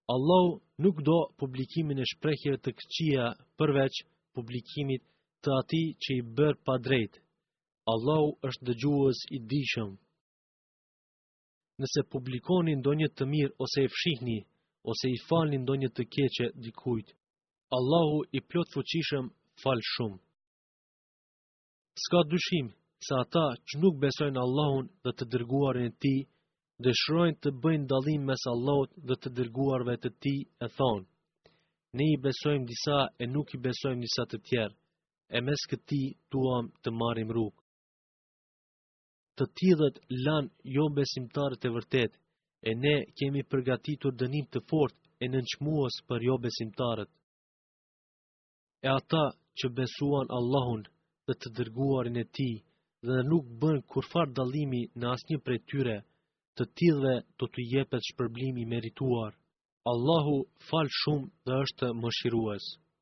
Allahu nuk do publikimin e shprehjeve të këqija përveç publikimit të atij që i bërë pa drejt. Allahu është dëgjues i dijshëm. Nëse publikoni ndonjë të mirë ose e fshihni, ose i falni ndonjë të keqe dikujt, Allahu i plot fuqishëm fal shumë. S'ka dyshim se ata që nuk besojnë Allahun dhe të dërguarin e tij, dëshirojnë të bëjnë dallim mes Allahut dhe të dërguarve të tij e thonë: ne i besojmë disa e nuk i besojmë disa të tjerë, e mes këtij duam të marrim rrugë. Të tillët lanë jo besimtarët e vërtet, e ne kemi përgatitur dënim të fortë e nënçmues për jo besimtarët. E ata që besuan Allahun dhe të dërguarin e tij dhe nuk bën kurfar dallimi në asnjë prej tyre, të tillëve do t'u jepet shpërblimi i merituar. Allahu fal shumë dhe është mëshirues.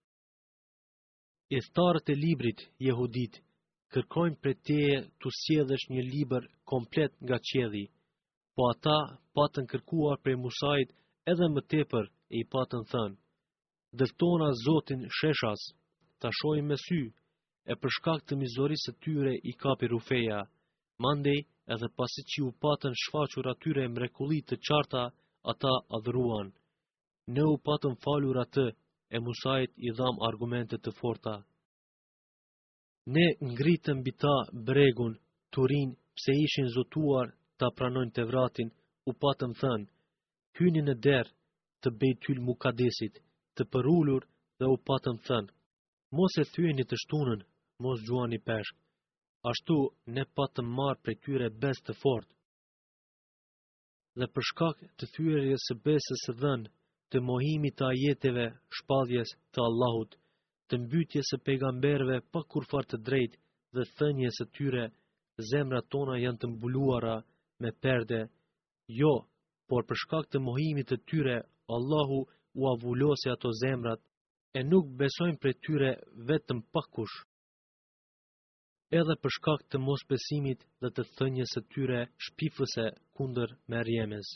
Idhtarët e librit jehudit kërkojnë prej teje t'u sjellësh një libër komplet nga qielli, po ata patën kërkuar prej Musait edhe më tepër e i patën thënë: dërtona Zotin sheshas, ta shohim me sy, e për shkak të mizorisë së tyre i kapi rufeja. Mandej edhe pasi që u patën shfaqur atyre mrekulli të qarta, ata adhuruan. Ne u patëm falur atë, e Musait i dham argumente të forta. Ne ngritëm mbi ta bregun, Turin, pse ishin zotuar ta pranojnë Tevratin, u patëm thënë: hyni në derë të Beitul Mukadesit, të përullur, dhe u patëm thënë: mos e thyeni të shtunën, mos gjuani peshk. Ashtu ne patëm marrë prej tyre besë të fortë. Dhe për shkak të thyerjes së besës së dhënë, të mohimit të ajeteve shpalljes të Allahut, të mbytjes së pejgamberëve pa kurfar të drejtë dhe thënies së tyre, zemrat tona janë të mbuluara me perde. Jo, por për shkak të mohimit të tyre, Allahu u avullosi ato zemrat, e nuk besojnë prej tyre vetëm pakush. Edhe për shkak të mosbesimit dhe të thënies së tyre shpifëse kundër Merjemes.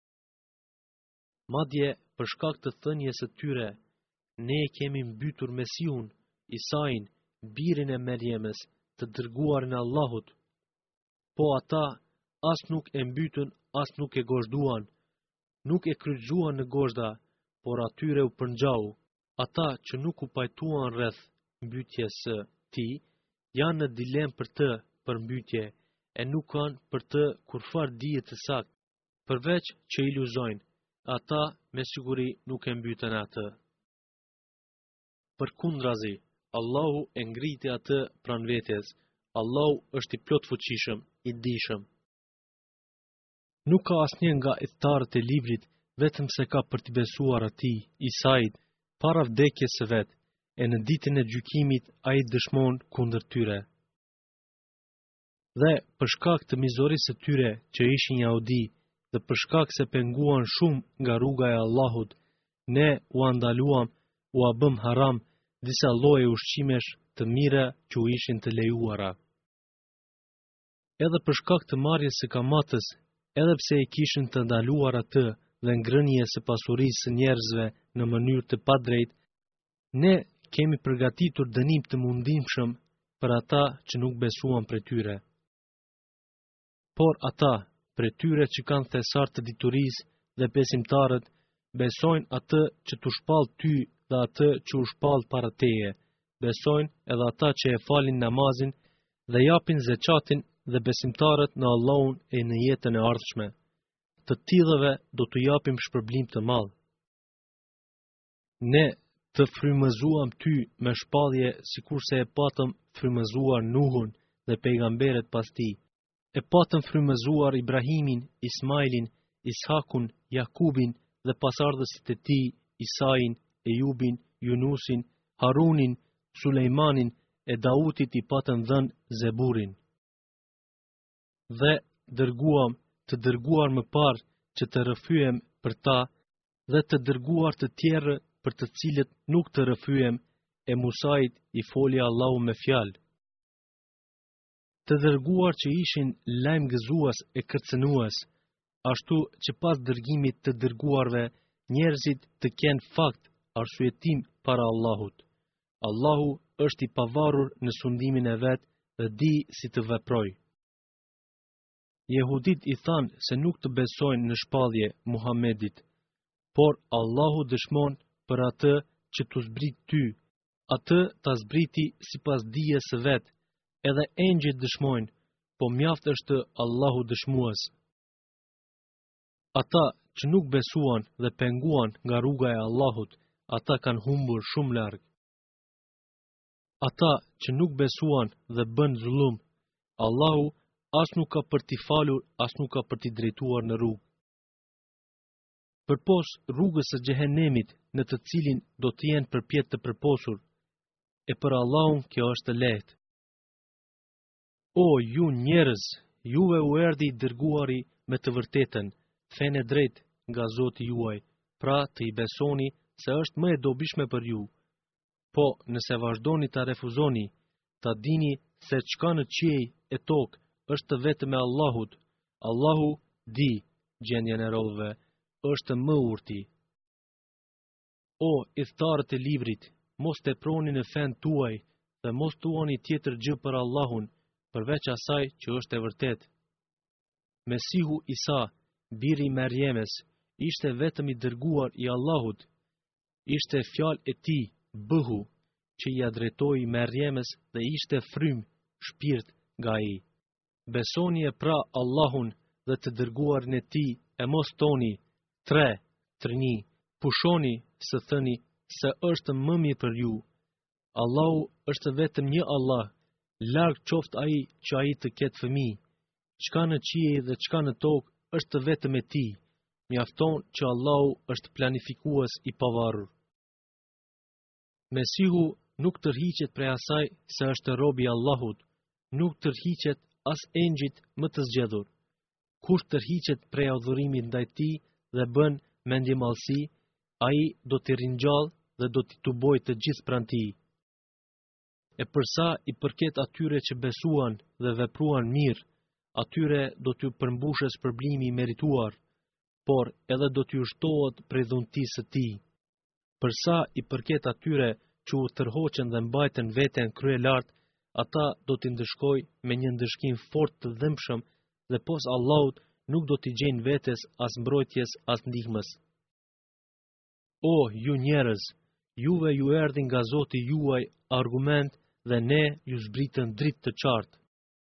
Madje për shkak të thënies së tyre, ne kemi mbytur Mesiun, Isain, birin e Merjemes, të dërguarin e Allahut. Po ata as nuk e mbytën, as nuk e gozhduan, nuk e kryqëzuan në gozhda, por atyre u përngjau. Ata që nuk u pajtuan rreth mbytjes së tij, janë në dilemë për të, për mbytje, e nuk kanë për të kurfar dije të saktë, përveç që iluzojnë, ata me siguri nuk e mbytën atë. Përkundrazi, Allahu e ngriti atë pran vetes, Allahu është i plot fuqishëm, i dijshëm. Nuk ka asnjë nga idhtarët e librit vetëm se ka për t'i besuar atij, Isait, para vdekjes së vet, e në ditën e gjykimit ai dëshmon kundër tyre. Dhe për shkak të mizorisë së tyre që ishin jahudi, dhe për shkak se penguan shumë nga rruga e Allahut, ne u andaluam, u a bëm haram disa lloje ushqimesh të mira që u ishin të lejuara. Edhe për shkak të marrjes së kamatës, edhe pse e kishin të ndaluar atë dhe ngrënies së pasurisë së njerëzve në mënyrë të padrejtë, ne kemi përgatitur dënim të mundimshëm për ata që nuk besuan prej tyre. Por ata, prej tyre që kanë thesar të diturisë dhe besimtarët, besojnë atë që t'u shpall ty dhe atë që u shpall para teje, besojnë edhe ata që e falin namazin dhe japin zeqatin dhe besimtarët në Allahun e në jetën e ardhshme. Të tillëve do t'u japim shpërblim të madh. Ne të frymëzuam ty me shpallje sikurse e patëm frymëzuar Nuhun dhe pejgamberet pas tij. E patëm frymëzuar Ibrahimin, Ismailin, Ishakun, Jakubin dhe pasardhësit e tij, Isain, Ejubin, Yunusin, Harunin, Sulejmanin e Dautit i patën dhënë Zeburin. Dhe dërguam të dërguar më parë që të rrëfyem për ta dhe të dërguar të tjerë për të cilët nuk të rrëfyem, e Musait i foli Allahu me fjalë. Të dërguar që ishin lajm gëzues e kërcënues, ashtu që pas dërgimit të dërguarve njerëzit të kenë fakt, arsyetim para Allahut. Allahu është i pavarur në sundimin e vet dhe di si të veproj. Jehudit i thanë se nuk të besojnë në shpallje Muhamedit, por Allahu dëshmon për atë që t'u zbrit ty, atë ta zbriti sipas dijes së vet, edhe engjëjt dëshmojnë, po mjaft është Allahu dëshmues. Ata që nuk besuan dhe penguan nga rruga e Allahut, ata kanë humbur shumë larg. Ata që nuk besuan dhe bën zullum, Allahu as nuk ka për t'i falur, as nuk ka për t'i drejtuar në rrugë. Përpos rrugës së xhehenemit, në të cilin do të jenë përpjet të përposur, e për Allahun kjo është e lehtë. O ju njerëz, juve u erdhi i dërguari me të vërtetën, fenë e drejtë nga Zoti juaj, pra të i besoni se është më e dobishme për ju. Po, nëse vazhdoni ta refuzoni, ta dini se çka në qiej e tokë është vetëm e Allahut. Allahu di gjendjen e robëve, është më urti. O idhtarët e librit, mos teproni në fen tuaj dhe mos thuani tjetër gjë për Allahun, përveç asaj që është e vërtet. Mesihu Isa, biri i Merjemes, ishte vetëm i dërguar i Allahut. Ishte fjalë e tij, bëhu, që i drejtoi Merjemes dhe ishte frym, shpirt nga ai. Besoni e pra Allahun dhe të dërguarin e tij e mos toni, trini, pushoni së thëni se është më mirë për ju. Allahu është vetëm një Allah, larg qoftë ai që ai të ketë fëmijë. Çka në qiej dhe çka në tokë është vetëm e tij. Mjafton që Allahu është planifikues i pavarur. Mesihu nuk tërhiqet prej asaj se është robi i Allahut, nuk tërhiqet as engjëjt më të zgjedhur. Kush tërhiqet prej adhurimit ndaj tij dhe bën mendjemallësi, ai do t'i ringjallë dhe do t'i tubojë të gjithë pranë tij. E përsa i përket atyre që besuan dhe vepruan mirë, atyre do t'ju përmbushes shpërblimi i merituar, por edhe do t'ju shtohet prej dhuntisë së tij. Përsa i përket atyre që u tërhoqën dhe mbajtën veten krye lart, ata do t'i ndëshkoj me një ndëshkim fort të dëmshëm dhe pos Allahut nuk do t'i gjejnë vetes as mbrojtjes as ndihmës. O, ju njerëz, juve ju erdhi nga Zoti juaj argument dhe ne ju zbritën dritë të qartë.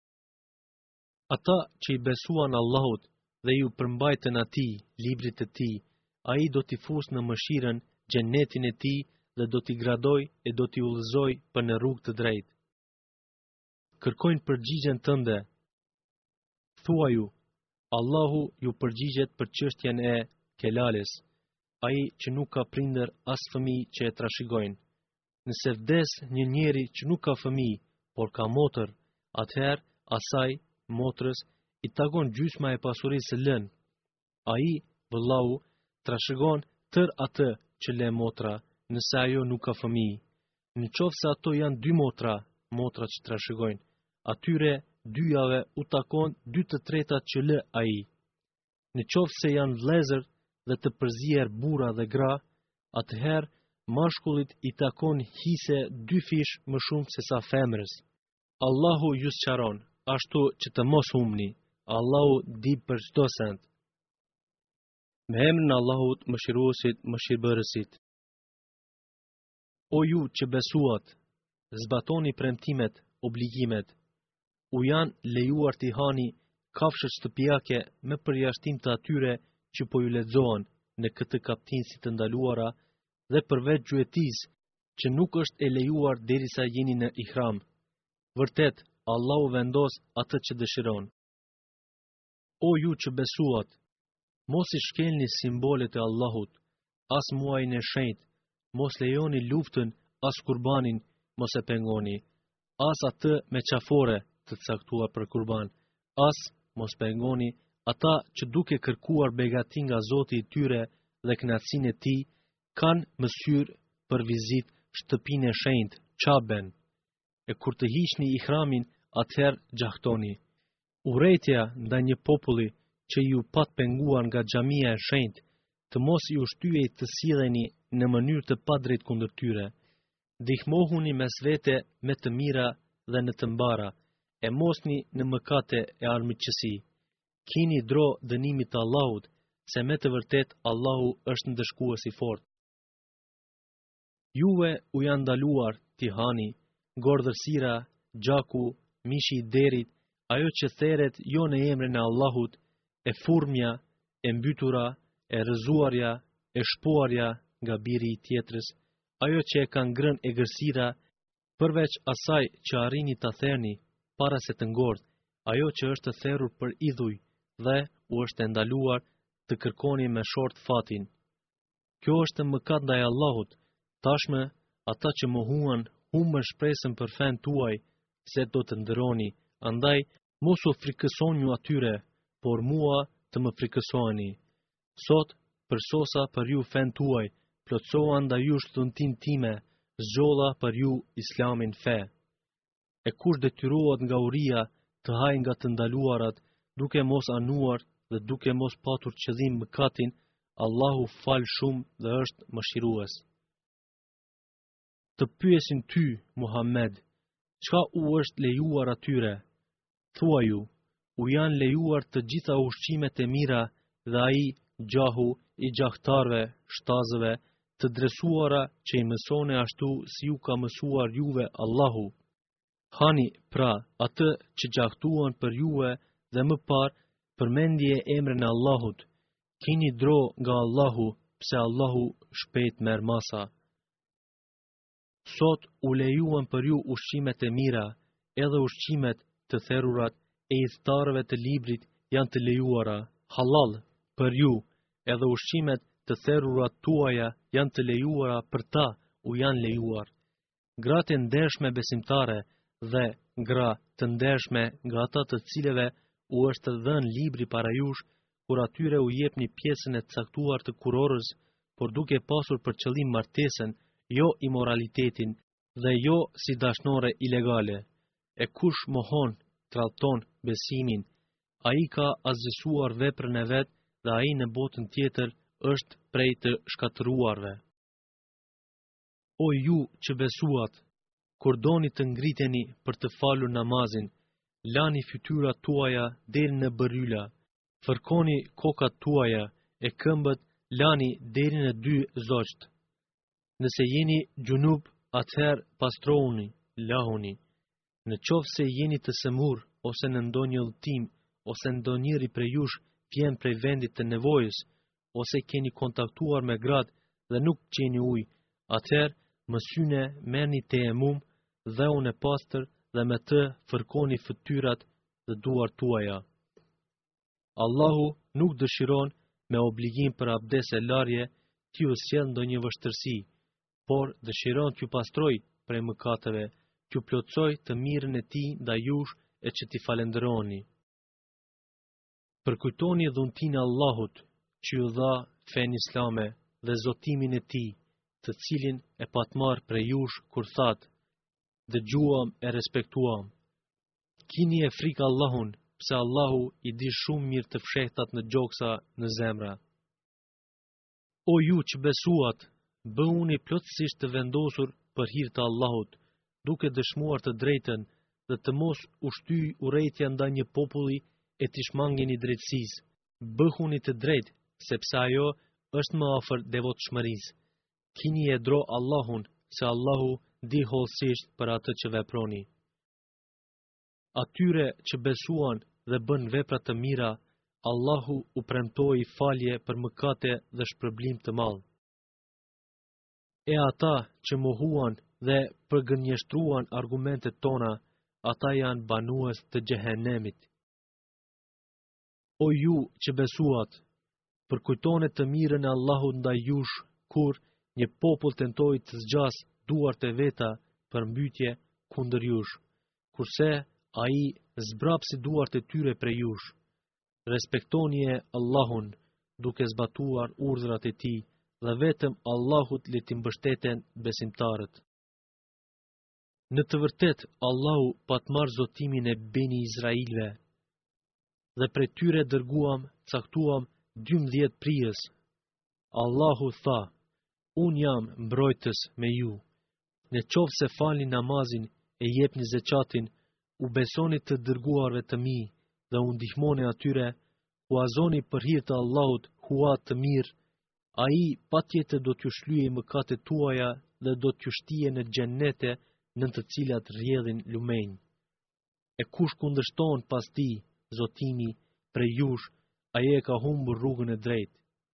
Ata që i besuan Allahut dhe ju përmbajtën atij, librit të tij, ai do t'i fusë në mëshirën, xhenetin e tij dhe do t'i gradoj e do t'i udhëzoj për në rrugë të drejtë. Kërkojnë përgjigjen tënde. Thuaj ju, Allahu ju përgjigjet për çështjen e kelales, ai që nuk ka prindër as fëmijë që e trashëgojnë. Nëse vdes një njeri që nuk ka fëmijë, por ka motër, atëherë asaj, motrës, i takon gjysma e pasurisë së lënë. Ai, vëllau, trashëgon tër atë që le motra, nëse ajo nuk ka fëmijë. Në qoftë se ato janë dy motra që trashëgojnë, atyre dyjave u takon 2/3 që lë ai. Në qoftë se janë vëllezër dhe të përzier burra dhe gra, atëherë mashkullit i takon hise 2 fish më shumë se sa femrës. Allahu ju sqaron, ashtu që të mos humni. Allahu di për çdo send. Me emrin e Allahut, Mëshiruesit, Mëshirbërësit. O ju që besuat, zbatoni premtimet, obligimet. U janë lejuar t'i hani kafshët shtëpiake me përjashtim të atyre që po ju lexohen në këtë kapitull të ndaluara dhe përveç gjuetis që nuk është e lejuar derisa jeni në ihram. Vërtet, Allahu vendos atë që dëshiron. O ju që besuat, mos i shkelni simbolet e Allahut, as muajin e shenjtë, mos lejoni luftën, as kurbanin, mos e pengoni, as atë me qafore të caktuar për kurban, as mos pengoni ata që duke kërkuar begati nga Zoti i tyre dhe kënaqësinë e tij, kanë mësyrë për vizitë shtëpinë e shenjtë, Qaben. E kur të hiqni ihramin, atëherë gjahtoni. Urrejtja ndaj një populli që ju pat penguar nga xhamia e shenjtë, të mos i ushtyej të silleni në mënyrë të padrejtë kundër tyre. Ndihmohuni mes vete me të mira dhe në të mbara, e mosni në mëkate e armiqësi. Kini dro dënimit të Allahut, se me të vërtet Allahu është ndëshkues i fortë. Juve u janë ndaluar t'i hani gordërsira, gjaku, mishi i derit, ajo që theret jo në emrin e Allahut, e furmja, e mbytura, e rëzuarja, e shpuarja nga biri i tjetrës, ajo që e kanë ngrënë e gërsira, përveç asaj që arrini ta therni para se të ngordh, ajo që është therrur për idhuj dhe u është ndaluar të kërkoni me short fatin. Kjo është mëkat ndaj Allahut. Tashmë ata që mohuan humbën shpresën për fen tuaj se do të ndëroni, andaj mos u frikësoni ju atyre, por mua të më frikësoni. Sot përsosa për ju fen tuaj, plotësoa ndaj jush dhuntin time, zgjolla për ju Islamin fe. E kush detyrohet nga uria të haj nga të ndaluarat, duke mos anuar dhe duke mos patur qëllim mëkatin, Allahu fal shumë dhe është mëshirues. Të pyesin ty, Muhammed, çka u është lejuar atyre? Thua ju, u janë lejuar të gjitha ushqimet e mira dhe ai gjahu i gjahtarve, shtazëve, të dresuara që i mësone ashtu si ju ka mësuar juve Allahu. Hani pra atë që gjahtuan për juve dhe më parë përmendje emrin e Allahut. Kini dro nga Allahu, pse Allahu shpejt merr masa. Sot u lejuan për ju ushqimet e mira, edhe ushqimet të therrurat e idhtarëve të librit janë të lejuara, halal për ju, edhe ushqimet të therrurat tuaja janë të lejuara për ta, u janë lejuar. Gratë e ndershme besimtare dhe gra të ndershme nga ata të cilëve u është dhënë libri para jush, kur atyre u jepni pjesën e caktuar të kurorës, por duke pasur për qëllim martesën, jo imoralitetin dhe jo si dashnore ilegale. E kush mohon, tradhton besimin, ai ka azësuar veprën e vet dhe ai në botën tjetër është prej të shkatëruarve. O ju që besuat, kur doni të ngriteni për të falur namazin, lani fytyrat tuaja deri në bërryla, fërkoni kokat tuaja e këmbët lani deri në 2 zogjt. Nëse jeni gjunub, atëherë pastrohuni, lahuni. Në qoftë se jeni të sëmur, ose në ndonjë udhtim, ose ndonjëri prej jush vjen prej vendit të nevojës, ose keni kontaktuar me gratë dhe nuk gjeni ujë, atëherë mësyne merrni tejemum dhe unë e pastër dhe me të fërkoni fytyrat dhe duart tuaja. Allahu nuk dëshiron me obligim për abdes e larje t'ju sjell ndonjë vështirësi, por dëshiron t'ju pastroj prej mëkateve, t'ju plotsoj të mirën e tij ndaj jush e që t'i falenderoni. Përkujtoni dhuntin e Allahut që ju dha fen islame dhe zotimin e tij, të cilin e patmarr prej jush kur thatë: dëgjuam e respektuam. Kini e frikë Allahun, pse Allahu i di shumë mirë të fshehtat në gjoksa në zemra. O ju që besuat, bëhuni plotësisht të vendosur për hir të Allahut, duke dëshmuar të drejtën dhe të mos ushtyj urrejtja ndaj një populli e t'i shmangeni drejtësisë. Bëhuni të drejtë, sepse ajo është më afër devotshmërisë. Kini e dro Allahun, se Allahu di hollësisht për atë që veproni. Atyre që besuan dhe bën vepra të mira, Allahu u premtoi falje për mëkate dhe shpërblim të madh. E ata që mohuan dhe përgënjeshtruan argumentet tona, ata janë banues të xhehenemit. O ju që besuat, përkujtoni të mirën e Allahut ndaj jush kur një popull tentoi të zgjas duart e veta për mbytje kundër jush, kurse ai zbrapsi duart e tyre prej jush. Respektoni e Allahun duke zbatuar urdhrat e tij dhe vetëm Allahut le t'i mbështeten besimtarët. Në të vërtetë Allahu patmarr zotimin e Beni Izrailve dhe prej tyre dërguam, caktuam 12 prijës. Allahu tha, unë jam mbrojtës me ju. Në qovë se falni namazin e jepni zeqatin, u besoni të dërguarve të mi dhe u ndihmoni atyre, huazoni për hir të Allahut huat të mirë, ai patjetër do t'ju shlyejë mëkatet tuaja dhe do t'ju shtijë në xhenete në të cilat rrjedhin lumenj. E kush kundërshton pas ti, Zotimi, prej jush, ai e ka humbur rrugën e drejtë.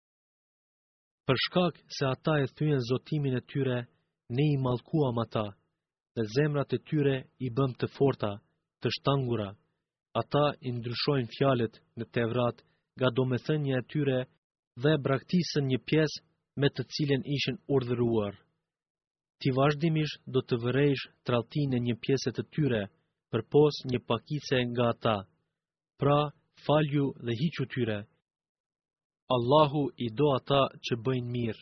Për shkak se ata e thyen Zotimin e tyre, ne i mallkuam ata, dhe zemrat e tyre i bëm të forta, të shtangura. Ata i ndryshojnë fjalët në Tevrat nga domethënia e tyre dhe braktisën një pjesë me të cilën ishin urdhëruar. Ti vazhdimisht do të vërejsh tradhtinë e një pjese të tyre, përpos një pakice nga ata. Pra, falju dhe hiqu tyre. Allahu i do ata që bëjnë mirë.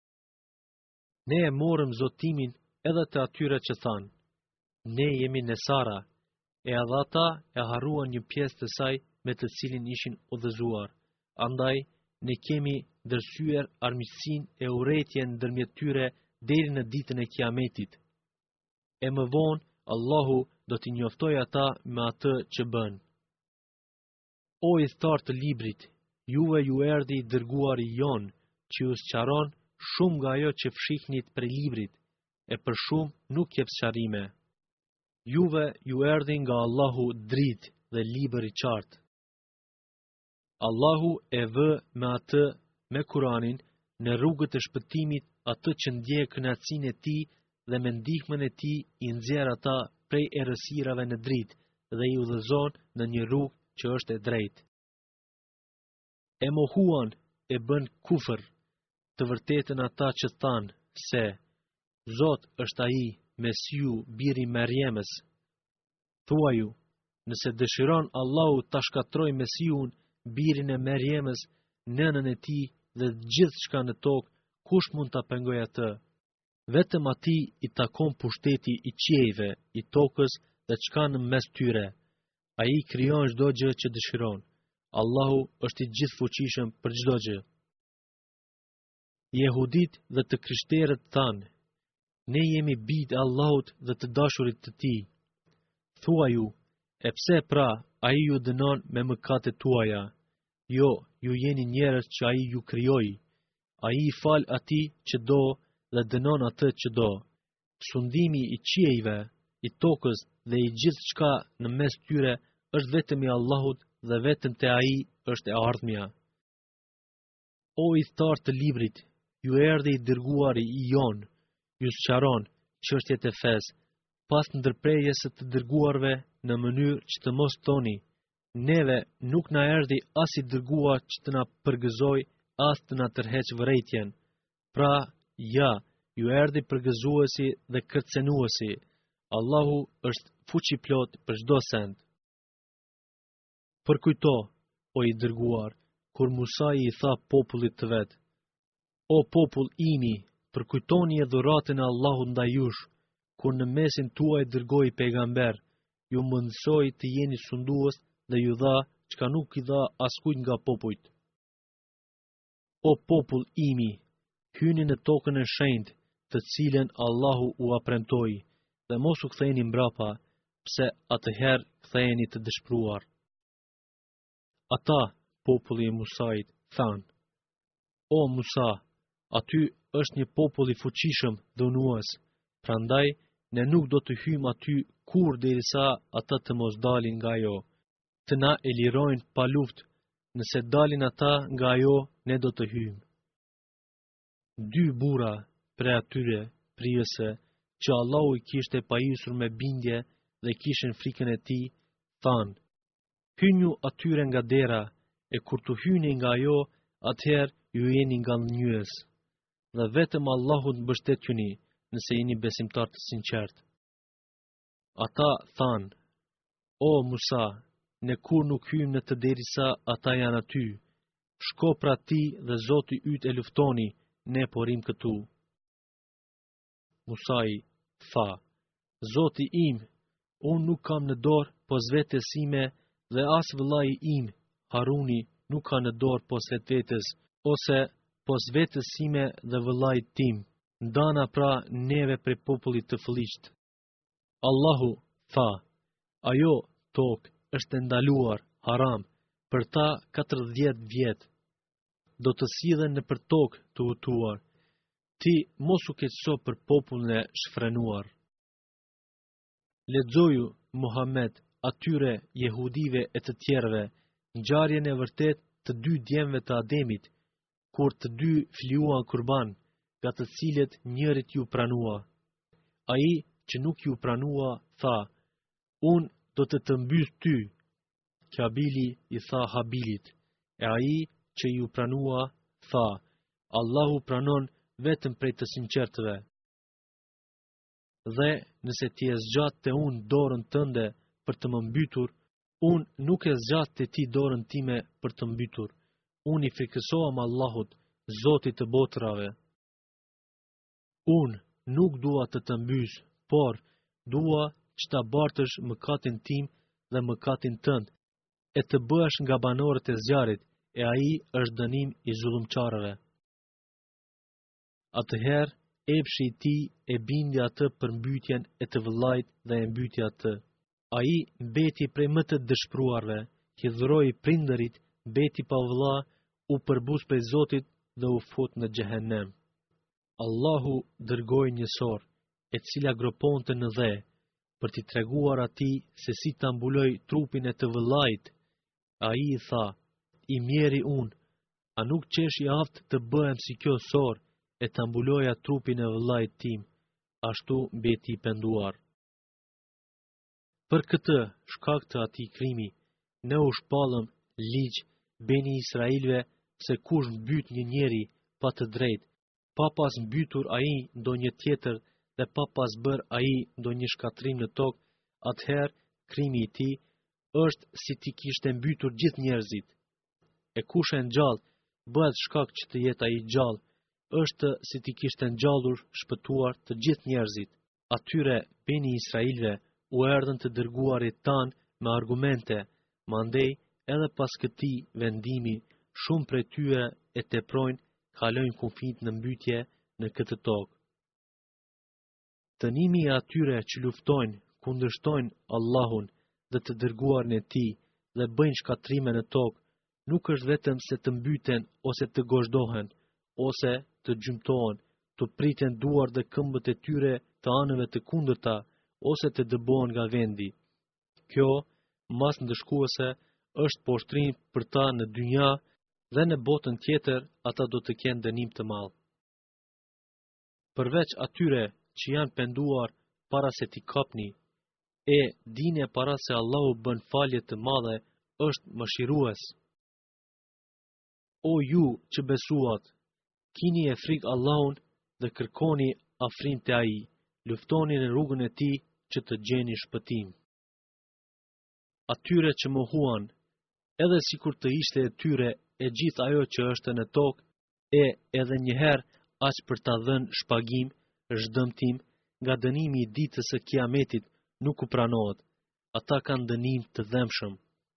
Ne e morëm Zotimin edhe të atyre që thanë, ne jemi Nesara, e edhe ata e harruan një pjesë të saj me të cilin ishin udhëzuar. Andaj, ne kemi dërsyer armiqsinë e urrëtitjen ndërmjet tyre deri në ditën e Kiametit. E më vonë, Allahu do t'i njoftojë ata me atë që bën. O i thtarë të librit, juve ju erdhi i dërguari jon, që ju sqaron shumë nga ajo që fshihnit prej librit, e për shumë nuk jep sqarime. Juve ju erdhi nga Allahu dritë dhe libër i qartë. Allahu e vë me atë, me Kuranin, në rrugët e shpëtimit atë që ndjek kënaqësinë e tij dhe me ndihmën e tij i nxjerr ata prej errësirave në dritë dhe i udhëzon në një rrugë që është e drejtë. E mohuan e bën kufër, të vërtetën ata që thanë se Zot është ai, Mesiu, biri i Merjemës. Thuaju, nëse dëshiron Allahu ta shkatrojë Mesiun, birin e Merjemës, nënën e tij dhe gjithçka në tokë, kush mund ta pengojë atë? Vetëm atij i takon pushteti i qiejve, i tokës dhe çka në mes tyre. Ai krijon çdo gjë që dëshiron. Allahu është i gjithfuqishëm për çdo gjë. Jehudit dhe të krishterët thanë, ne jemi bijtë e Allahut dhe të dashurit të tij. Thuaju, e pse pra ai ju dënon me mëkatet tuaja? Jo, ju jeni njerëz që ai ju krijoi. Ai i fal atij që do dhe dënon atë që do. Sundimi i qiejve, i tokës dhe i gjithçka në mes tyre është vetëm i Allahut dhe vetëm te ai është e ardhmja. O i thtarë të librit, ju erdhi i dërguari i jon, ju sqaron çështjet e fesë, pas ndërprerjes së të dërguarve në mënyrë që të mos thoni, neve nuk na erdhi as i dërguar që të na përgëzoj, as të na tërheq vërejtjen. Pra, ja, ju erdhi përgëzuesi dhe kërcenuesi. Allahu është fuqiplot për çdo send. Përkujto, o i dërguar, kur Musa i tha popullit të vet: O popull imi, përkujtoni e dhuratën e Allahut ndaj jush, kur në mesin tuaj dërgoi pejgamber, ju mësoi të jeni sundues dhe ju dha çka nuk i dha askujt nga popujt. O popull imi, hyni në tokën e shenjtë, të cilën Allahu u apremtoi, dhe mos u ktheheni mbrapa, pse atëherë ktheheni të dëshpëruar. Ata, populli i Musait, thanë: O Musa, aty është një popull i fuqishëm dënues, prandaj ne nuk do të hyjmë aty kur derisa ata të mos dalin nga ajo, të na e lirojnë pa luftë. Nëse dalin ata nga ajo, ne do të hyjmë. Dy burra prej atyre prijëse që Allahu i kishte pajisur me bindje dhe kishin frikën e tij, thanë: Hyjnu atyre nga dera, e kur të hyni nga ajo, atëherë ju jeni nga njëës. Dhe vetëm Allahut mbështetjuni, nëse jeni besimtar të sinqert. Ata thanë: O Musa, ne kur nuk hyjmë në të derisa ata janë aty. Shko pra ti dhe Zoti yt e luftoni, ne porim këtu. Musai tha: Zoti im, unë nuk kam në dorë pos vetes ime dhe as vëllai im, Haruni, nuk ka në dorë pos vetes, ose pos vetës sime dhe vëllait tim, ndana pra neve prej popullit të fëllisht. Allahu tha, ajo tokë është ndaluar, haram, për ta 40 vjet. Do të sillen në për tokë të hutuar. Ti mos u keqso për popullin e shfrenuar. Lexoju, Muhammed, atyre jehudive e të tjerëve, ngjarjen e vërtet të dy djemve të Ademit, kur të dy fliuan kurban, nga të cilët njërit ju pranua. Ai që nuk ju pranua, tha, unë do të mbys ty. Kabili i tha Habilit, e ai që ju pranua, tha, Allahu pranon vetëm prej të sinqertëve. Dhe nëse ti e zgjat të unë dorën tënde për të më mbytur, unë nuk e zgjat të ti dorën time për të mbytur. Unë i frikësoam Allahut, Zotit të botrave. Unë nuk dua të mbys, por dua që ta bartësh mëkatin tim dhe mëkatin tënd, e të bësh nga banorët e zjarrit, e ai është dënim i zullumçarëve. Atëherë, epshi i tij e bindi atë për mbytjen e të vëllait dhe e mbyti atë. Ai mbeti prej më të dëshpëruarve, hidhroi prindërit, mbeti pa vëlla, u përbus prej Zotit dhe u fut në xhehenem. Allahu dërgoi një sorë, e cila groponte në dhe, për t'i treguar atij se si ta mbuloj trupin e të vëllait. Ai i tha, i mjeri unë, a nuk qesh i aft të bëhem si kjo sorë, e ta mbuloja trupin e vëllait tim, ashtu mbeti i penduar. Për këtë shkak të atij krimi, ne u shpallëm ligj beni Israilve se kush mbyt një njeri pa të drejtë, pa pas mbytur ai ndonjë tjetër dhe pa pas bër ai ndonjë shkatrim në tokë, atëherë krimi i tij është si ti kishte mbytur gjithë njerëzit. E kush e ngjall bëhet shkak që të jetë ai gjallë, është si ti kishte ngjallur shpëtuar të gjithë njerëzit. Atyre beni Israilve u erdhën të dërguarit tan me argumente, mandej edhe pas këtij vendimi, shumë prej tyre e teprojnë, kalojnë kufit në mbytje në këtë tokë. Dënimi i atyre që luftojnë, kundërshtojnë Allahun dhe të dërguarin e tij dhe bëjnë shkatrime në tokë, nuk është vetëm se të mbyten ose të gozhdohen, ose të gjymtohen, të priten duar dhe këmbët e tyre të anëve të kundërta, ose të dëbohen nga vendi. Kjo, mas ndëshkuese, është poshtrim për ta në dynja dhe në botën tjetër ata do të kenë dënim të madh. Përveç atyre që janë penduar para se t'i kapni, e dine para se Allahu bën falje të madhe, është mëshirues. O ju që besuat, kini e frikë Allahun dhe kërkoni afrim te ai, luftoni në rrugën e tij që të gjeni shpëtim. Atyre që mohuan, edhe sikur të ishte e tyre e gjithë ajo që është në tokë, e edhe njëherë aq për ta dhënë shpagim, zhdëmtim, nga dënimi i ditës së Kiametit nuk u pranohet. Ata kanë dënim të dhëmshëm.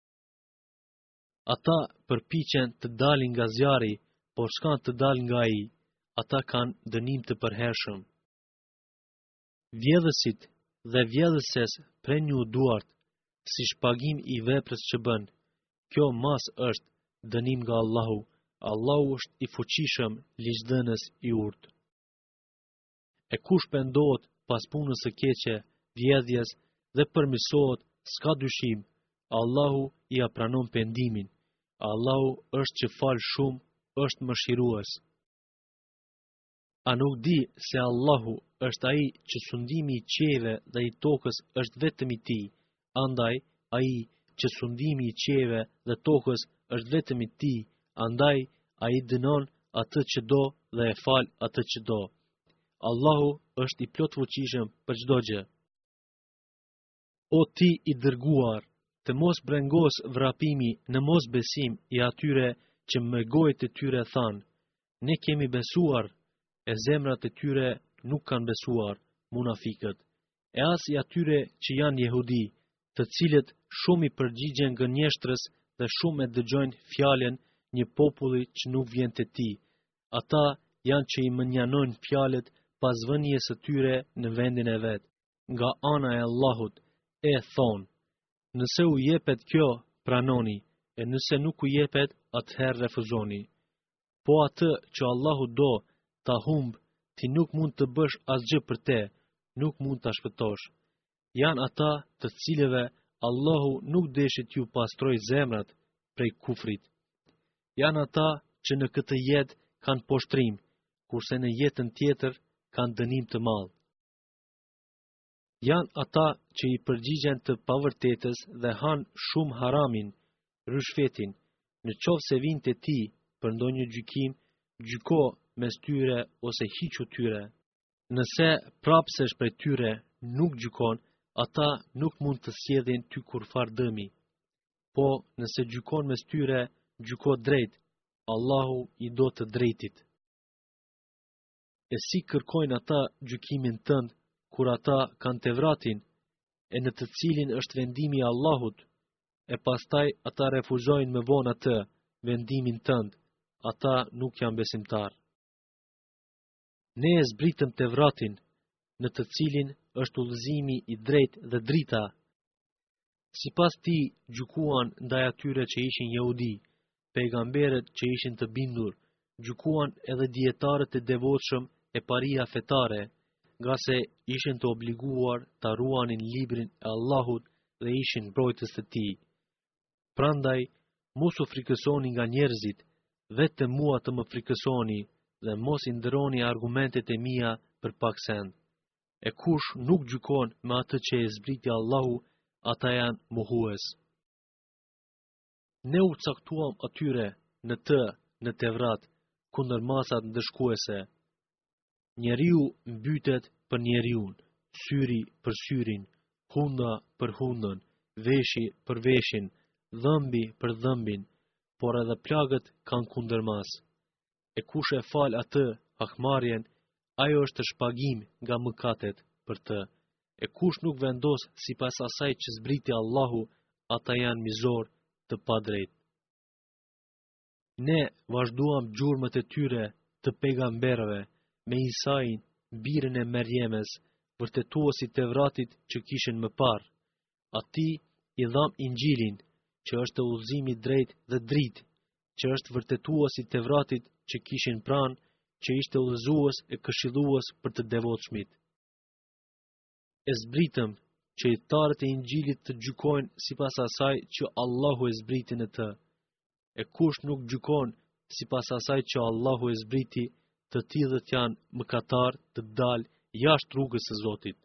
Ata përpiqen të dalin nga zjarri, por s'kan të dalin nga ai. Ata kanë dënim të përhershëm. Vjedhësit dhe vjedhëses pren një duart, si shpagim i veprës që bën. Kjo mas është dënim nga Allahu. Allahu është i fuqishëm, ligjdhënës i urtë. E kush pendohet pas punës së keqe, vjedhjes dhe përmirësohet, s'ka dyshim, Allahu i pranon pendimin. Allahu është që fal shumë, është mëshirues. A nuk di se Allahu është ai që sundimi i qiejve dhe i tokës është vetëm i tij, andaj ai që sundimi i qiejve dhe tokës është vetëm i tij, andaj ai dënon atë që do dhe e fal atë që do. Allahu është i plot fuqishëm për çdo gjë. O ti i dërguar, të mos brengos vrapimi në mos besim i atyre që me gojët e tyre thanë, ne kemi besuar, e zemrat e tyre nuk kanë besuar, munafikët, e as i atyre që janë jehudi, të cilët shumë i përgjigjen gënjeshtrës dhe shumë e dëgjojnë fjalën një populli që nuk vjen te ti. Ata janë që i mënjanojnë fjalët pas vënies së tyre në vendin e vet. Nga ana e Allahut e thonë: nëse u jepet kjo, pranoni, e nëse nuk u jepet, atëherë refuzoni. Po atë që Allahu do ta humb, ti nuk mund të bësh asgjë për te, nuk mund ta shpëtosh. Janë ata të cilëve Allahu nuk deshit ju pastroj zemrat prej kufrit. Janë ata që në këtë jetë kanë poshtrim, kurse në jetën tjetër kanë dënim të madh. Janë ata që i përgjigjen të pavërtetës dhe hanë shumë haramin, rishfetin. Në qoftë se vinë te ti për ndonjë gjykim, gjyko mes tyre ose hiqu tyre. Nëse prapsesh prej tyre nuk gjykon, ata nuk mund të sjellin ty kurfar dëmi. Po, nëse gjykon mes tyre, gjyko drejt, Allahu i do të drejtit. E si kërkojnë ata gjykimin tënd, kur ata kanë Tevratin, e në të cilin është vendimi i Allahut, e pastaj ata refuzojnë me vonë atë, vendimin tënd, ata nuk janë besimtar. Ne e zbritëm Tevratin, në të cilin është udhëzimi i drejtë dhe drita. Sipas ti gjykuan ndaj atyre që ishin jehudi, pejgamberët që ishin të bindur, gjykuan edhe dietarët e devotshëm e paria fetare, nga se ishin të obliguar ta ruanin librin e Allahut dhe ishin mbrojtës të tij. Prandaj, mos u frikësoni nga njerëzit, vetëm mua të më frikësoni dhe mos i ndëroni argumentet e mia për pak send. E kush nuk gjykon me atë që e zbriti Allahu, ata janë mohues. Ne u caktuam atyre në Tevrat, kundër masat ndëshkuese. Njeriu mbytet për njeriun, syri për syrin, hunda për hundën, veshi për veshin, dhëmbi për dhëmbin, por edhe plagët kanë kundërmas. E kush e fal atë hakmarrjen, ajo është shpagim nga mëkatet për të. E kush nuk vendos sipas asaj që zbriti Allahu, ata janë mizor të padrejt. Ne vazhduam gjurmët e tyre të pejgamberëve me Isain, birën e Merjemes, vërtetuosit të Tevratit që kishin më parë. Atij i dham Injilin, që është udhëzimi drejt dhe dritë, që është vërtetuosi i Tevratit që kishin pranë, që ishte udhëzues e këshillues për të devotshmit. E zbritëm që hejtarët e Injilit të gjykojnë sipas asaj që Allahu e zbriti në të. E kush nuk gjykon sipas asaj që Allahu e zbriti, të tillët janë mëkatar të dalë jashtë rrugës së Zotit.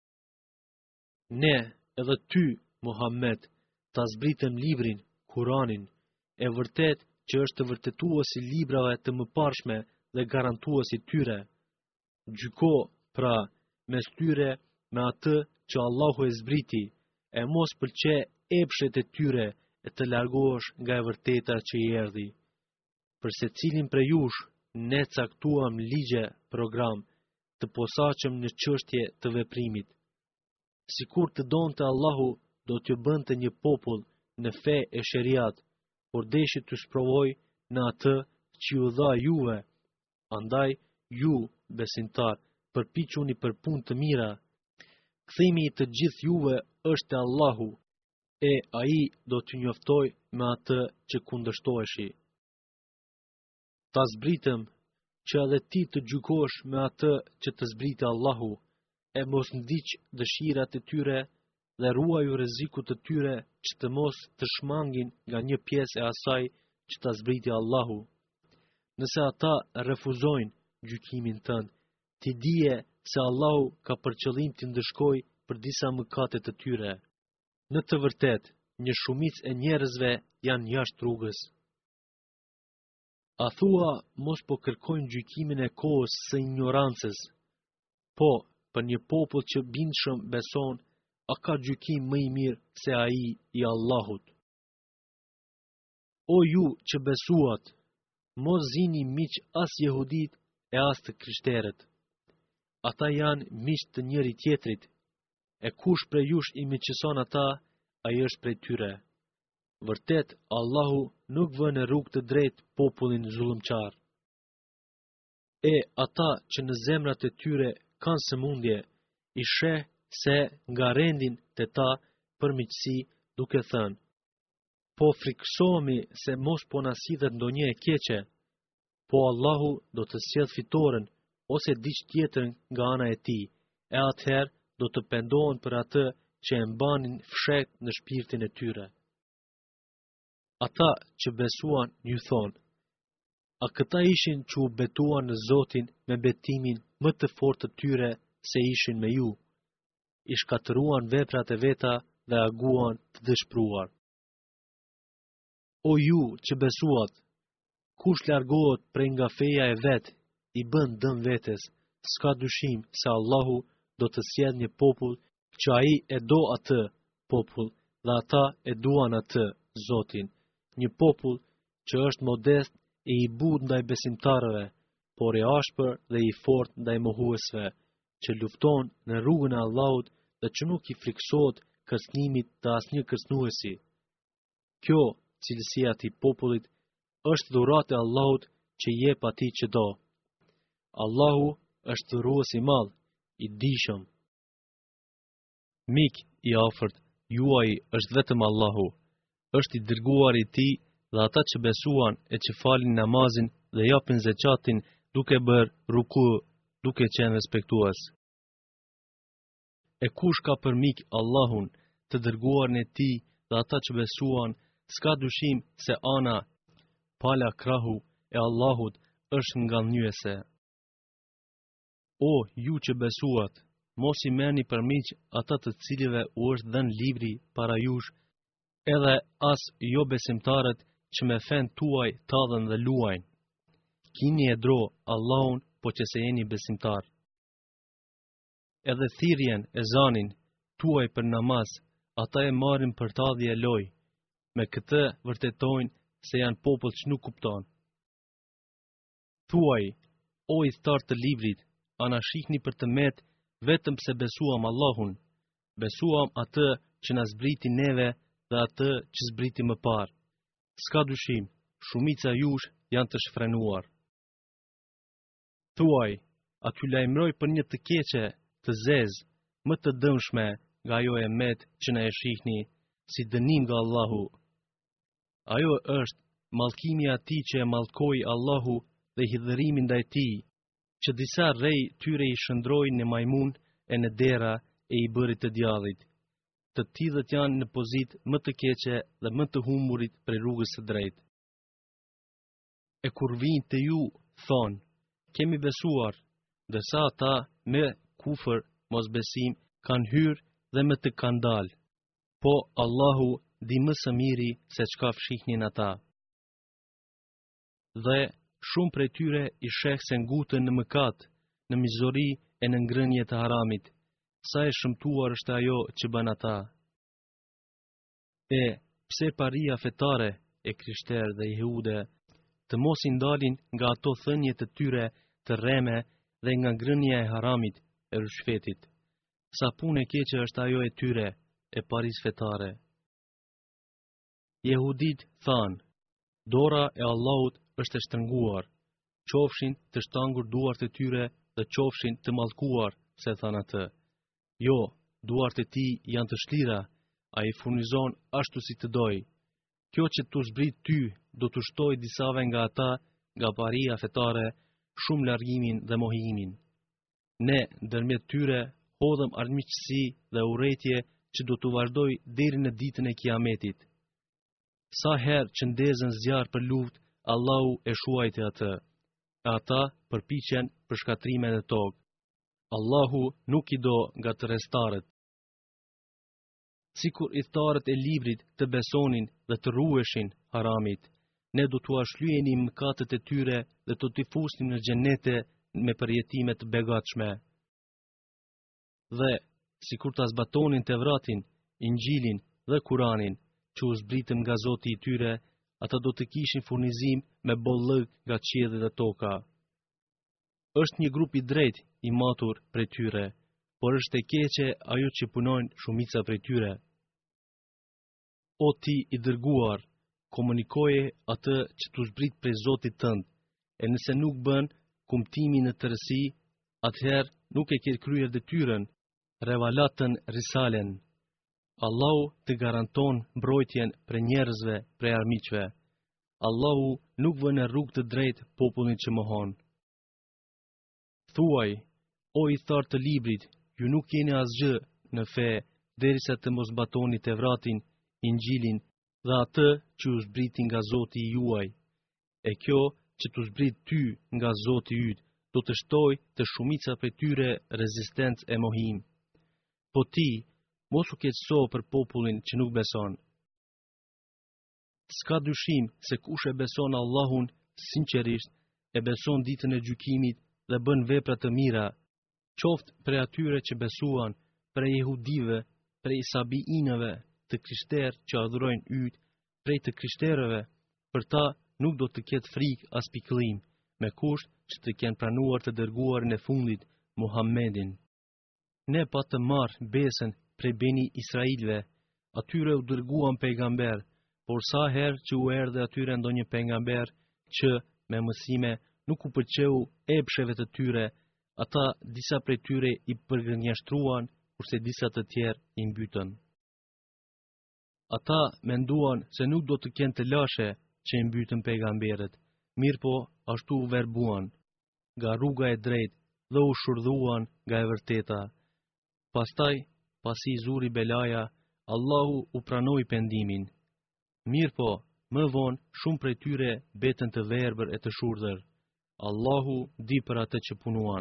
Ne, edhe ty, Muhammed, ta zbritëm librin, Kuranin, e vërtet që është vërtetuesi librave të mëparshme dhe garantuesi tyre. Gjyko, pra, mes tyre me atë që Allahu e zbriti, e mos pëlqe epshet e tyre e të largohesh nga e vërteta që i erdhi. Për secilin prej jush, ne caktuam ligje, program, të posaçëm në çështje të veprimit. Sikur të donte Allahu, do t'ju bënte një popull në fe e sheriat, por deshi t'ju sprovoj në atë që ju dha juve. Andaj, ju, besimtar, përpiquni për punë të mira. Kthimi i të gjithë juve është te Allahu, e ai do t'ju njoftoj me atë që kundërshtoheshi. Ta zbritëm që edhe ti të gjykosh me atë që të zbriti Allahu, e mos ndiq dëshirat e tyre dhe ruaju rrezikut të tyre që të mos të shmangin nga një pjesë e asaj që ta zbriti Allahu. Nëse ata refuzojnë gjykimin tënd, ti dije se Allahu ka për qëllim të ndëshkojë për disa mëkate të tyre. Në të vërtetë, një shumicë e njerëzve janë jashtë rrugës. A thua mos po kërkojnë gjykimin e kohës së ignorancës? Po, për një popull që bindshëm beson, a ka gjykim më i mirë se ai i Allahut? O ju që besuat, mos zini miq as jehudit e as të krishterët. Ata janë miq të njëri tjetrit, e kush prej jush i miqëson ata, ai është prej tyre. Vërtet, Allahu nuk vë në rrugë të drejtë popullin zullëmqar. E ata që në zemrat e tyre kanë sëmundje, i sheh se nga rendin të ta për miqësi, duke thënë: po frikësohemi se mos po na sidhet ndonjë e keqe, po Allahu do të sjell fitoren ose diç tjetër nga ana e tij, e atëherë do të pendohen për atë që e mbanin fshehtë në shpirtin e tyre. Ata që besuan ju thonë: a këta ishin që u betuan në Zotin me betimin më të fortë të tyre se ishin me ju? I shkatëruan veprat e veta dhe aguan të dëshpëruar. O ju që besuat, kush largohet prej nga feja e vet, i bën dëm vetes, s'ka dyshim se Allahu do të sjellë një popull që ai e do atë popull dhe ata e duan atë Zotin, një popull që është modest e i butë ndaj besimtarëve, por e ashpër dhe i fortë ndaj mohuesve, që lufton në rrugën e Allahut dhe që nuk i friksohet kërcënimit të asnjë kërcënuesi. Kjo cilësia e popullit është dhuratë e Allahut që jep atij që do. Allahu është dhurues i madh, i dijshëm. Mik i afërt juaj është vetëm Allahu, është i dërguar i tij dhe ata që besuan e që falin namazin dhe japin zeqatin duke bërë ruku, duke qenë respektues. E kush ka për mik Allahun, të dërguarin e tij dhe ata që besuan, s'ka dyshim se ana pala krahu e Allahut është ngallënyese. O ju që besuat, mos i merrni për miq ata të cilëve u është dhënë libri para jush, edhe as jo besimtarët që me fen tuaj tallën dhe luajnë. Kini e dro Allahun po që se jeni besimtar. Edhe thirrjen e zanin tuaj për namaz, ata e marrin për tallje e loj, me këtë vërtetojnë se janë popull që nuk kupton. Thuaj, o i thtar të librit, a na shihni për të met vetëm pse besuam Allahun, besuam atë që na zbriti neve dhe atë që zbriti më parë. S'ka dyshim, shumica jush janë të shfrenuar. Thuaj, a t'ju lajmëroj për një të keqe, të zezë, më të dëmshme nga ajo e met që na e shihni, si dënim nga Allahu. Ajo është mallkimi i atij që e mallkoi Allahu dhe hidhërimi ndaj tij, që disa rej tyre i shndrojnë në majmun e në dera e i bërit të djallit. Të tillët janë në pozitë më të keqe dhe më të humburit prej rrugës së drejtë. E kur vinë te ju, thonë, kemi besuar, ndërsa ata me kufër, mosbesim, kanë hyrë dhe me të kanë dalë. Po Allahu di më së miri se çka fshihnin ata. Dhe shumë prej tyre i sheh se ngutën në mëkat, në mizori e në ngrënje të haramit. Sa e shëmtuar është ajo që bën ata. E pse paria fetare e krishterë dhe jehude të mos i ndalin nga ato thënie të tyre të rreme dhe nga ngrënia e haramit e rishfetit. Sa punë e keqe është ajo e tyre e paris fetare. Jehudit thanë, dora e Allahut është e shtrënguar, qofshin të shtangur duart e tyre dhe qofshin të mallkuar, se thanë atë. Jo, duart e tij janë të shlira, ai furnizon ashtu si të doj. Kjo që t'u zbrit ty do t'u shtoj disave nga ata, nga paria fetare, shumë largimin dhe mohimin. Ne, ndërmjet tyre, hodhëm armiqësi dhe urrëtie që do t'u vazhdoj deri në ditën e Kiametit. Sa herë që ndezën zjarr për luftë, Allahu e shuajti atë. Ata përpiqen për shkatrimin e tokë. Allahu nuk i do nga të rrestarët. Sikur i thtarët e librit të besonin dhe të ruheshin haramit, ne do t'u ashlyeni mëkatet e tyre dhe do t'i fusnim në xhenete me përjetime të begatshme. Dhe sikur ta zbatonin Tevratin, Injilin dhe Kuranin, që u zbritëm nga Zoti i tyre, ata do të kishin furnizim me bollëk nga qielli dhe toka. Është një grup i drejtë i matur prej tyre, por është e keqe ajo që punojnë shumica prej tyre. O ti i dërguar, komunikoje atë që t'u zbrit prej Zotit tënd, e nëse nuk bën, kumtimi në tërësi, atëherë nuk e ke kryer detyrën, revalatën risalen. Allahu të garanton mbrojtjen për njerëzve prej armiqve. Allahu nuk vën në rrugë të drejtë popullin që mohon. Thuaj, o i thartë të librit, ju nuk jeni asgjë në fe, derisa të mos zbatoni Tevratin, Injilin dhe atë që u zbriti nga Zoti i juaj. E kjo që t'u zbrit ty nga Zoti yt, do të shtoj të shumica prej tyre rezistencë e mohim. Po ti, mos u keqso për popullin që nuk beson. S'ka dyshim se kush e beson Allahun sinqerisht, e beson ditën e gjykimit dhe bën vepra të mira, qoftë prej atyre që besuan, prej jehudive, prej sabiinëve, të krishterë që adhurojnë yt, prej të krishterëve, për ta nuk do të ketë frikë as pikëllim, me kusht që të kenë pranuar të dërguarin e fundit, Muhammedin. Ne pa të marrë besën prej beni Israilve, atyre u dërguan pejgamber, por sa herë që u erdhe atyre ndonjë pejgamber që me mësime nuk u pëlqeu epsheve të tyre, ata disa prej tyre i përgënjeshtruan, kurse disa të tjerë i mbytën. Ata menduan se nuk do të kenë të lashe që i mbytën pejgamberët, mirë po ashtu u verbuan nga rruga e drejtë dhe u shurdhuan nga e vërteta. Pastaj, pasi i zuri belaja, Allahu u pranoi pendimin. Mirë po, më vonë shumë prej tyre betën të verbër e të shurdhër. Allahu di për atë që punuan.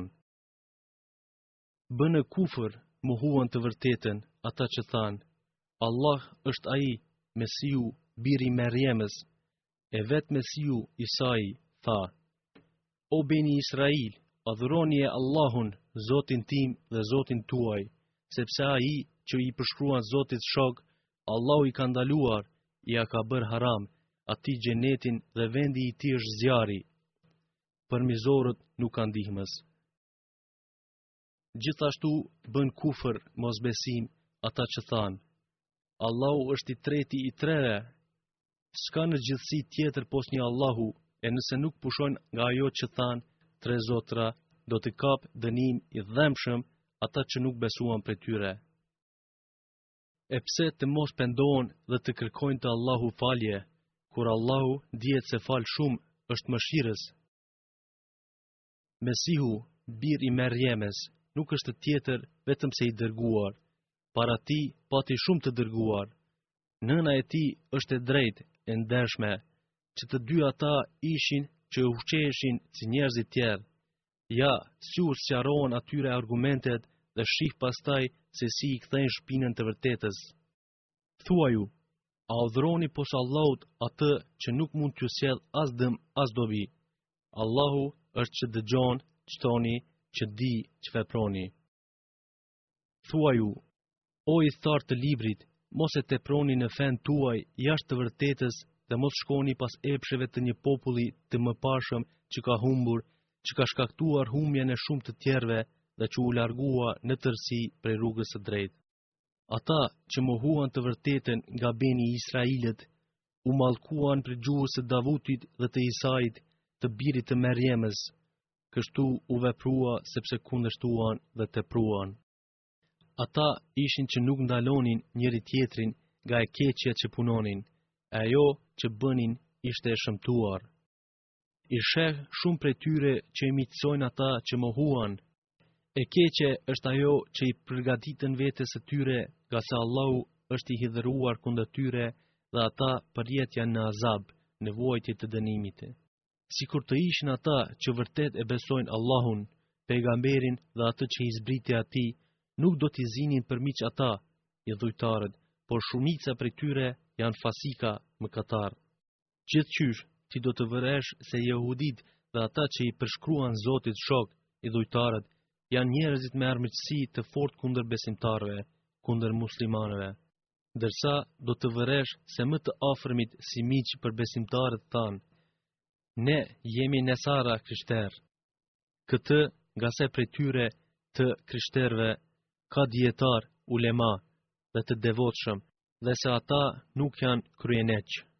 Bënë kufër, mohuan të vërtetën ata që thanë, Allah është ai, Mesiu, biri Merjemës, e vetë Mesiu Isai tha, o beni Israil, adhuroni e Allahun, Zotin tim dhe Zotin tuaj, sepse ai që i përshkruan Zotit shok, Allahu i ka ndaluar, ja ka bërë haram, ati gjenetin dhe vendi i tij është zjarri. Për mizorët nuk ka ndihmës. Gjithashtu bën kufër mosbesim ata që thanë, Allahu është i treti i treve, s'ka në gjithësi tjetër pos një Allahu, e nëse nuk pushojnë nga ajo që thanë tre zotra, do të kapë dënim i dhëmshëm ata që nuk besuan për tyre. E pse të mos pendohen dhe të kërkojnë të Allahu falje, kur Allahu dihet se fal shumë është mëshirës. Mesihu, bir i Merjemes, nuk është tjetër vetëm se i dërguar. Para ti pati shumë të dërguar. Nëna e ti është e drejtë, e ndershme, që të dy ata ishin që u ushqeheshin si njerëzit tjerë. Ja, si u sqarohen atyre argumentet dhe shih pastaj se si i kthejnë shpinën të vërtetës. Thuaju, a adhuroni pos Allahut atë që nuk mund t'ju sjell as dëm as dobi. Allahu është që dëgjon, që thoni, që di, që veproni. Thuaju, o i thartë të librit, mos e teproni në fen tuaj jashtë të vërtetës dhe mos shkoni pas epsheve të një populli të mëparshëm që ka humbur, që ka shkaktuar humbjen e shumë të tjerëve dhe që u largua në tërësi prej rrugës së drejtë. Ata që mohuan të vërtetën nga beni Israilët, u mallkuan për gjuhës së Davutit dhe të Isait, të birit të Merjemës, kështu u veprua sepse kundërshtuan dhe tepruan. Ata ishin që nuk ndalonin njëri tjetrin nga e keqja që punonin, e ajo që bënin ishte e shëmtuar. I sheh shumë prej tyre që i miqësojnë ata që mohuan. E keqe është ajo që i përgatitën vetes së tyre, nga se Allahu është i hidhëruar kundër tyre dhe ata përjet janë në azab, në vojtje të dënimit. Sikur të ishin ata që vërtet e besojnë Allahun, pejgamberin dhe atë që i zbriti atij, nuk do t'i zinin për miq ata, i dhujtarët, por shumica prej tyre janë fasika mëkatar. Gjithqysh, ti do të vëresh se jehudit dhe ata që i përshkruan Zotit shok, i dhujtarët, janë njerëzit me armiqësi të fortë kundër besimtarëve, kundër muslimanëve. Ndërsa do të vëresh se më të afërmit si miq për besimtarët thanë, ne jemi nesara krishter. Këtë nga se prej tyre të krishterve ka dietar, ulema dhe të devotshëm, dhe se ata nuk janë kryeneq.